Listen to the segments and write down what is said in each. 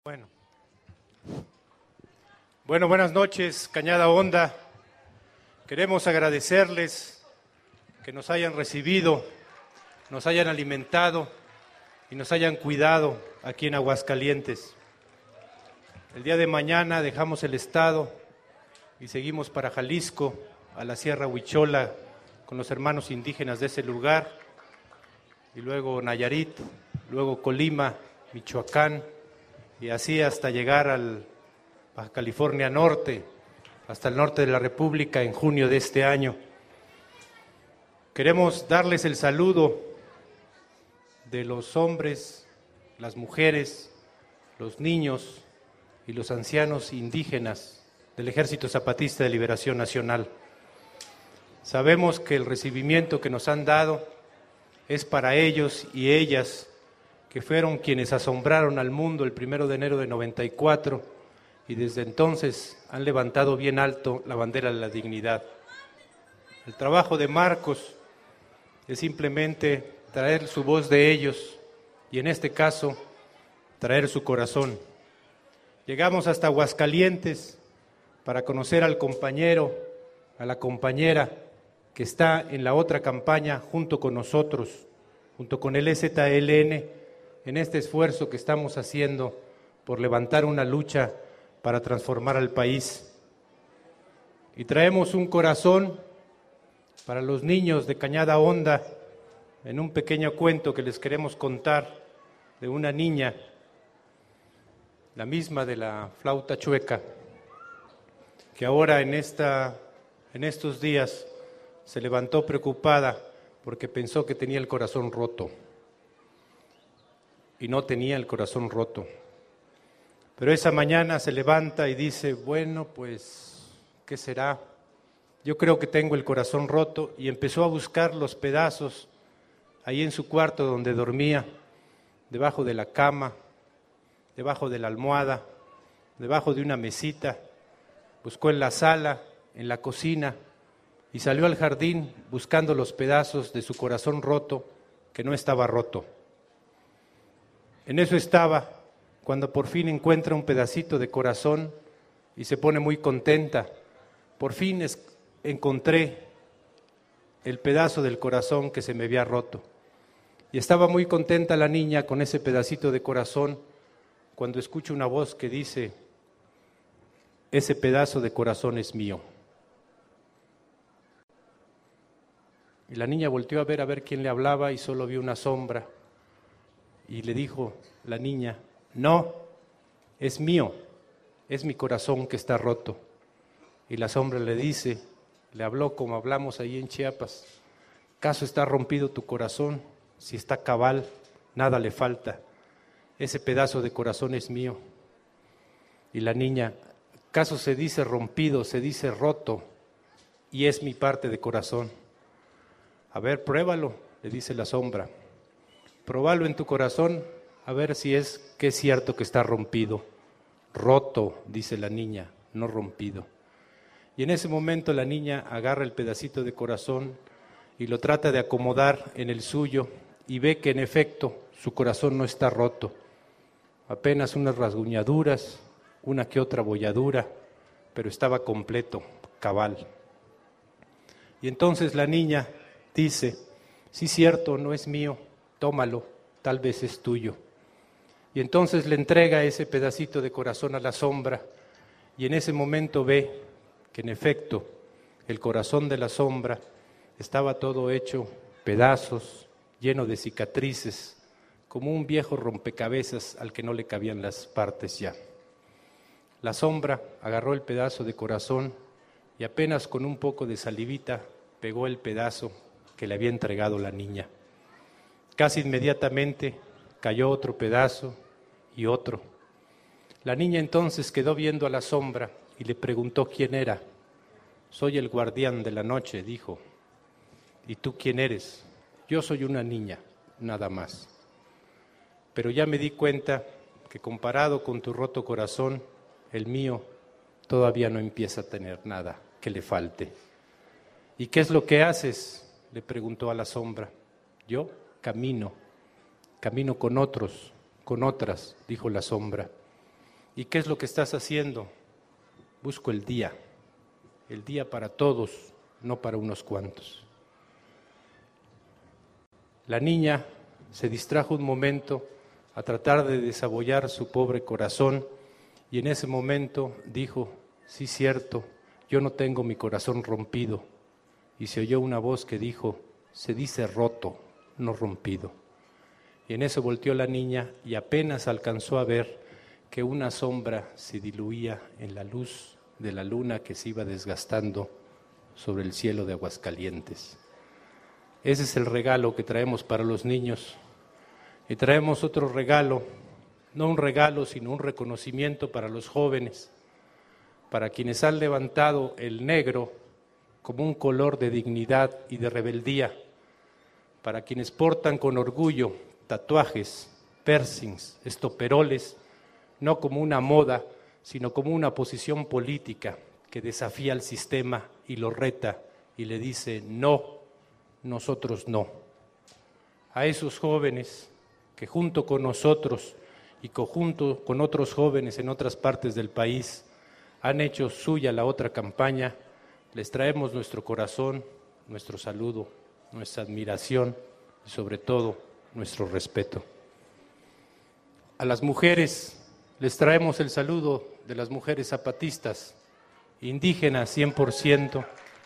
Bueno, buenas noches, Cañada Honda. Queremos agradecerles que nos hayan recibido, nos hayan alimentado y nos hayan cuidado aquí en Aguascalientes. El día de mañana dejamos el estado y seguimos para Jalisco, a la Sierra Huichola, con los hermanos indígenas de ese lugar, y luego Nayarit, luego Colima, Michoacán, y así hasta llegar al Baja California Norte, hasta el norte de la República en junio de este año. Queremos darles el saludo de los hombres, las mujeres, los niños y los ancianos indígenas del Ejército Zapatista de Liberación Nacional. Sabemos que el recibimiento que nos han dado es para ellos y ellas, que fueron quienes asombraron al mundo el 1 de enero de 94 y desde entonces han levantado bien alto la bandera de la dignidad. El trabajo de Marcos es simplemente traer su voz de ellos y en este caso traer su corazón. Llegamos hasta Aguascalientes para conocer al compañero, a la compañera que está en la otra campaña junto con nosotros, junto con el EZLN, en este esfuerzo que estamos haciendo por levantar una lucha para transformar al país. Y traemos un corazón para los niños de Cañada Honda, en un pequeño cuento que les queremos contar de una niña, la misma de la flauta chueca, que ahora en estos días se levantó preocupada porque pensó que tenía el corazón roto. Y no tenía el corazón roto. Pero esa mañana se levanta y dice, bueno, pues, ¿qué será? Yo creo que tengo el corazón roto, y empezó a buscar los pedazos ahí en su cuarto donde dormía, debajo de la cama, debajo de la almohada, debajo de una mesita, buscó en la sala, en la cocina, y salió al jardín buscando los pedazos de su corazón roto, que no estaba roto. En eso estaba, cuando por fin encuentra un pedacito de corazón y se pone muy contenta. Por fin encontré el pedazo del corazón que se me había roto. Y estaba muy contenta la niña con ese pedacito de corazón cuando escucha una voz que dice, ese pedazo de corazón es mío. Y la niña volteó a ver quién le hablaba y solo vio una sombra. Y le dijo la niña, no, es mío, es mi corazón que está roto. Y la sombra le dice, le habló como hablamos ahí en Chiapas, ¿acaso está rompido tu corazón? Si está cabal, nada le falta, ese pedazo de corazón es mío. Y la niña, ¿acaso se dice rompido, se dice roto? Y es mi parte de corazón. A ver, pruébalo, le dice la sombra. Próbalo en tu corazón, a ver si es que es cierto que está rompido. Roto, dice la niña, no rompido. Y en ese momento la niña agarra el pedacito de corazón y lo trata de acomodar en el suyo y ve que en efecto su corazón no está roto. Apenas unas rasguñaduras, una que otra bolladura, pero estaba completo, cabal. Y entonces la niña dice, sí, cierto, no es mío, tómalo, tal vez es tuyo. Y entonces le entrega ese pedacito de corazón a la sombra y en ese momento ve que en efecto el corazón de la sombra estaba todo hecho pedazos, lleno de cicatrices, como un viejo rompecabezas al que no le cabían las partes ya. La sombra agarró el pedazo de corazón y apenas con un poco de salivita pegó el pedazo que le había entregado la niña. Casi inmediatamente cayó otro pedazo y otro. La niña entonces quedó viendo a la sombra y le preguntó quién era. Soy el guardián de la noche, dijo. ¿Y tú quién eres? Yo soy una niña, nada más. Pero ya me di cuenta que comparado con tu roto corazón, el mío todavía no empieza a tener nada que le falte. ¿Y qué es lo que haces?, le preguntó a la sombra. Yo camino con otros, con otras, dijo la sombra. ¿Y qué es lo que estás haciendo? Busco el día para todos, no para unos cuantos. La niña se distrajo un momento a tratar de desabollar su pobre corazón y en ese momento dijo, sí, cierto, yo no tengo mi corazón rompido. Y se oyó una voz que dijo, se dice roto, no rompido. Y en eso volteó la niña y apenas alcanzó a ver que una sombra se diluía en la luz de la luna que se iba desgastando sobre el cielo de Aguascalientes. Ese es el regalo que traemos para los niños. Y traemos otro regalo, no un regalo, sino un reconocimiento para los jóvenes, para quienes han levantado el negro como un color de dignidad y de rebeldía, para quienes portan con orgullo tatuajes, piercings, estoperoles, no como una moda, sino como una posición política que desafía al sistema y lo reta y le dice, no, nosotros no. A esos jóvenes que junto con nosotros y junto con otros jóvenes en otras partes del país han hecho suya la otra campaña, les traemos nuestro corazón, nuestro saludo, nuestra admiración y sobre todo nuestro respeto. A las mujeres les traemos el saludo de las mujeres zapatistas, indígenas 100%,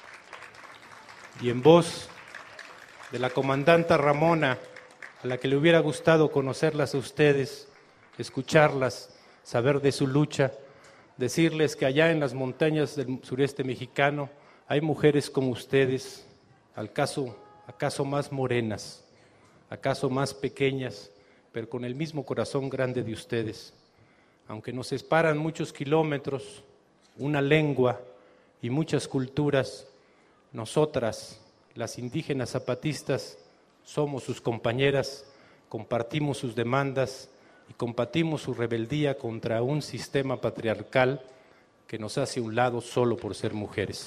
y en voz de la comandanta Ramona, a la que le hubiera gustado conocerlas a ustedes, escucharlas, saber de su lucha, decirles que allá en las montañas del sureste mexicano hay mujeres como ustedes, acaso más morenas, acaso más pequeñas, pero con el mismo corazón grande de ustedes. Aunque nos separan muchos kilómetros, una lengua y muchas culturas, nosotras, las indígenas zapatistas, somos sus compañeras, compartimos sus demandas y combatimos su rebeldía contra un sistema patriarcal que nos hace a un lado solo por ser mujeres.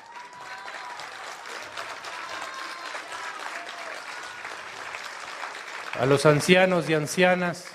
A los ancianos y ancianas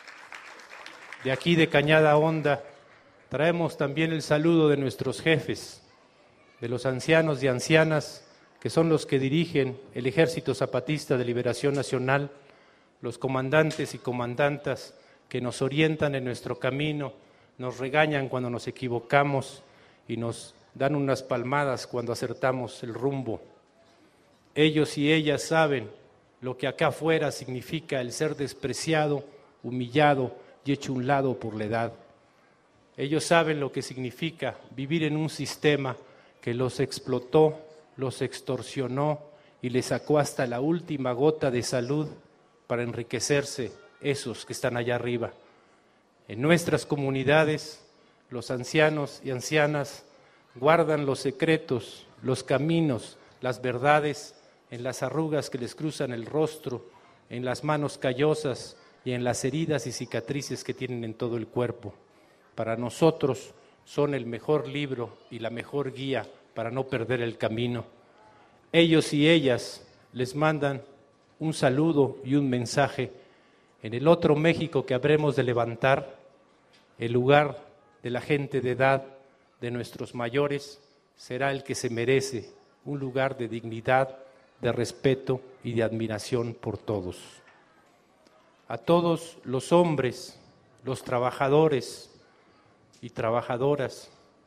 de aquí de Cañada Honda, traemos también el saludo de nuestros jefes, de los ancianos y ancianas que son los que dirigen el Ejército Zapatista de Liberación Nacional, los comandantes y comandantas que nos orientan en nuestro camino, nos regañan cuando nos equivocamos y nos dan unas palmadas cuando acertamos el rumbo. Ellos y ellas saben lo que acá afuera significa el ser despreciado, humillado y hecho a un lado por la edad. Ellos saben lo que significa vivir en un sistema que los explotó, los extorsionó y les sacó hasta la última gota de salud para enriquecerse esos que están allá arriba. En nuestras comunidades, los ancianos y ancianas guardan los secretos, los caminos, las verdades en las arrugas que les cruzan el rostro, en las manos callosas y en las heridas y cicatrices que tienen en todo el cuerpo. Para nosotros son el mejor libro y la mejor guía para no perder el camino. Ellos y ellas les mandan un saludo y un mensaje. En el otro México que habremos de levantar, el lugar de la gente de edad, de nuestros mayores, será el que se merece, un lugar de dignidad, de respeto y de admiración por todos. A todos los hombres, los trabajadores y trabajadoras,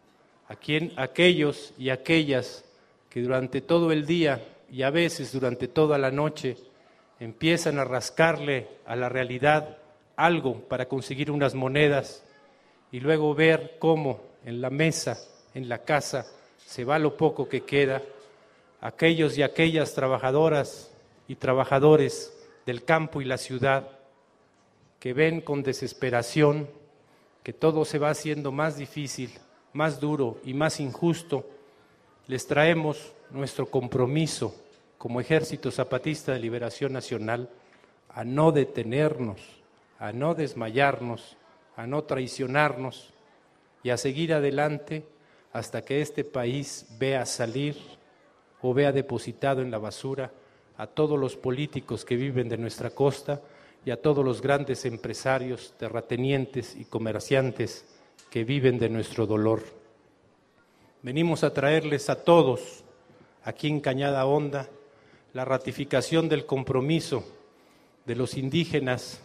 aquellos y aquellas que durante todo el día y a veces durante toda la noche empiezan a rascarle a la realidad algo para conseguir unas monedas y luego ver cómo en la mesa, en la casa, se va lo poco que queda. Aquellos y aquellas trabajadoras y trabajadores del campo y la ciudad que ven con desesperación que todo se va haciendo más difícil, más duro y más injusto, les traemos nuestro compromiso como Ejército Zapatista de Liberación Nacional a no detenernos, a no desmayarnos, a no traicionarnos y a seguir adelante hasta que este país vea salir o vea depositado en la basura a todos los políticos que viven de nuestra costa y a todos los grandes empresarios, terratenientes y comerciantes que viven de nuestro dolor. Venimos a traerles a todos, aquí en Cañada Honda, la ratificación del compromiso de los indígenas